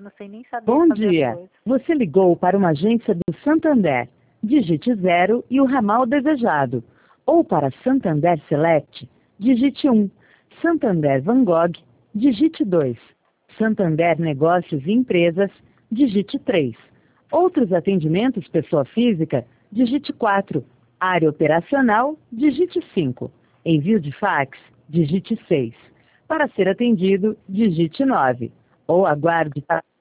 não sei nem saber Bom fazer dia. as coisas. Você ligou para uma agência do Santander. Digite 0 e o ramal desejado. Ou para Santander Select, digite 1. Santander Van Gogh, digite 2. Santander Negócios e Empresas, digite 3. Outros atendimentos pessoa física, digite 4. Área operacional, digite 5. Envio de fax, digite 6. Para ser atendido, digite 9. Ou aguarde.